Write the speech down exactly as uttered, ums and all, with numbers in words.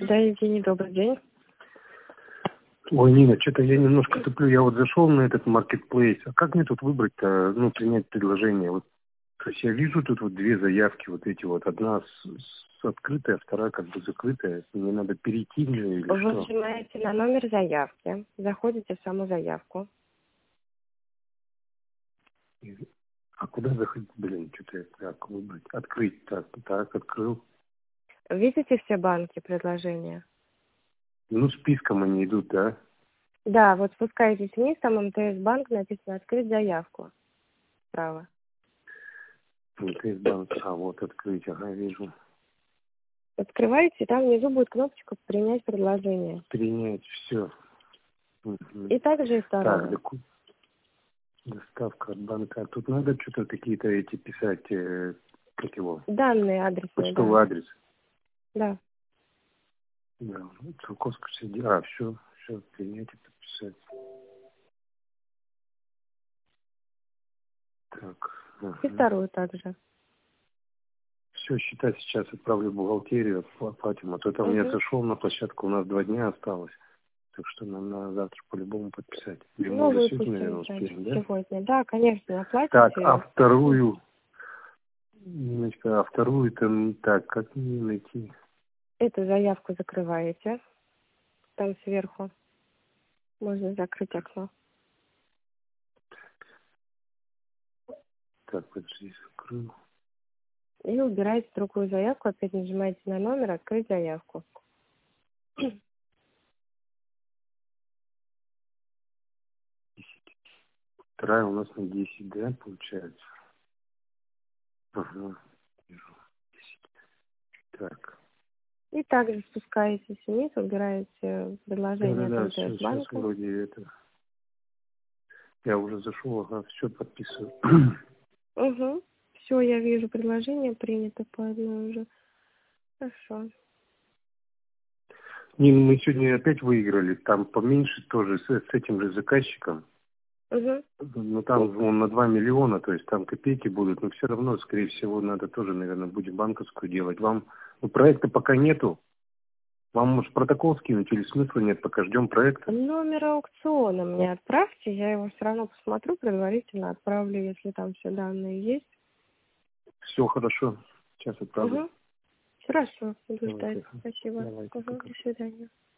Да, Евгений, добрый день. Ой, Нина, что-то я немножко туплю. Я вот зашел на этот маркетплейс. А как мне тут выбрать-то, ну, принять предложение? Вот, то есть я вижу тут вот две заявки, вот эти вот. Одна с, с открытой, а вторая как бы закрытая. Мне надо перейти в нее или Вы что? нажимаете на номер заявки, заходите в саму заявку. И- А куда заходить? Блин, что-то я так выбрать. Открыть. Так, так, открыл. Видите все банки предложения? Ну, списком они идут, да? Да, вот спускаетесь вниз, там эм тэ эс банк написано «Открыть заявку». Справа. МТС-банк. А, вот открыть, ага, вижу. Открываете, и там внизу будет кнопочка «Принять предложение». Принять, все. И также и Так, второе. доку- доставка от банка. А тут надо что-то какие-то эти писать, э, как его, Данные адресные, да. почтовый адрес. Да. Да, Циолковская шестьдесят девять. А, все, все, принять и подписать. Так, И ага. вторую также. Все, считай, сейчас отправлю в бухгалтерию, оплатим. А то там я Угу. зашел на площадку, у нас два дня осталось. Так что нам надо завтра по-любому подписать. Или мы Ну, уже сегодня, выпустим, наверное, значит, успеем, да? сегодня. Да, конечно, Так, а оплатите. вторую, значит, а вторую там, так, как мне найти? Эту заявку закрываете. Там сверху. Можно закрыть окно. Так, подожди, закрыл. И убираете другую заявку, опять нажимаете на номер «Открыть заявку». Вторая у нас на десять, да, получается? Ага, вижу, десять. Так. И также спускаетесь вниз, убираете предложение от Да-да-да, все, эм тэ эс сейчас банка. вроде это... Я уже зашел, ага, все подписываю. Угу. Все, я вижу, предложение принято по одной уже. Хорошо. Не, ну мы сегодня опять выиграли, там поменьше тоже, с, с этим же заказчиком. Угу. Ну там он на два миллиона, то есть там копейки будут, но все равно, скорее всего, надо тоже, наверное, будем банковскую делать. Вам, ну, проекта пока нету. Вам, может, протокол скинуть или смысла нет, пока ждем проекта? Номер аукциона мне отправьте, я его все равно посмотрю, предварительно отправлю, если там все данные есть. Все хорошо, сейчас отправлю. Угу. Хорошо, буду ждать. Давайте, Спасибо. давайте, Угу. пока. До свидания.